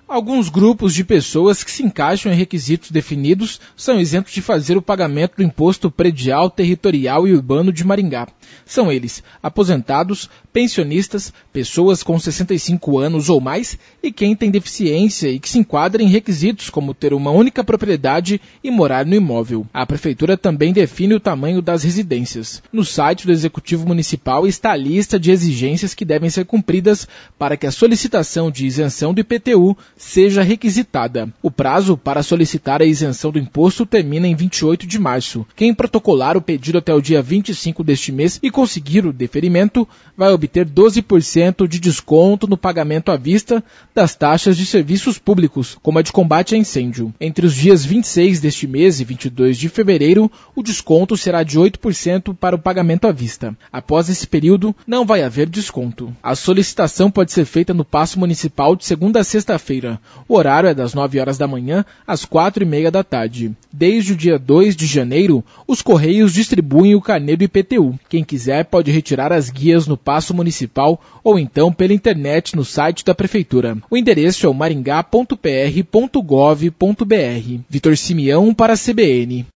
Alguns grupos de pessoas que se encaixam em requisitos definidos são isentos de fazer o pagamento do Imposto Predial, Territorial e Urbano de Maringá. São eles aposentados, pensionistas, pessoas com 65 anos ou mais e quem tem deficiência e que se enquadra em requisitos como ter uma única propriedade e morar no imóvel. A Prefeitura também define o tamanho das residências. No site do Executivo Municipal está a lista de exigências que devem ser cumpridas para que a solicitação de isenção do IPTU seja requisitada. O prazo para solicitar a isenção do imposto termina em 28 de março. Quem protocolar o pedido até o dia 25 deste mês e conseguir o deferimento vai obter 12% de desconto no pagamento à vista das taxas de serviços públicos, como a de combate a incêndio. Entre os dias 26 deste mês e 22 de fevereiro, o desconto será de 8% para o pagamento à vista. Após esse período, não vai haver desconto. A solicitação pode ser feita no Paço Municipal de segunda a sexta-feira. O horário é das 9 horas da manhã às 4:30 da tarde. Desde o dia 2 de janeiro, os Correios distribuem o carnê do IPTU. Quem quiser pode retirar as guias no Paço Municipal ou então pela internet no site da Prefeitura. O endereço é o maringá.pr.gov.br. Vitor Simeão para a CBN.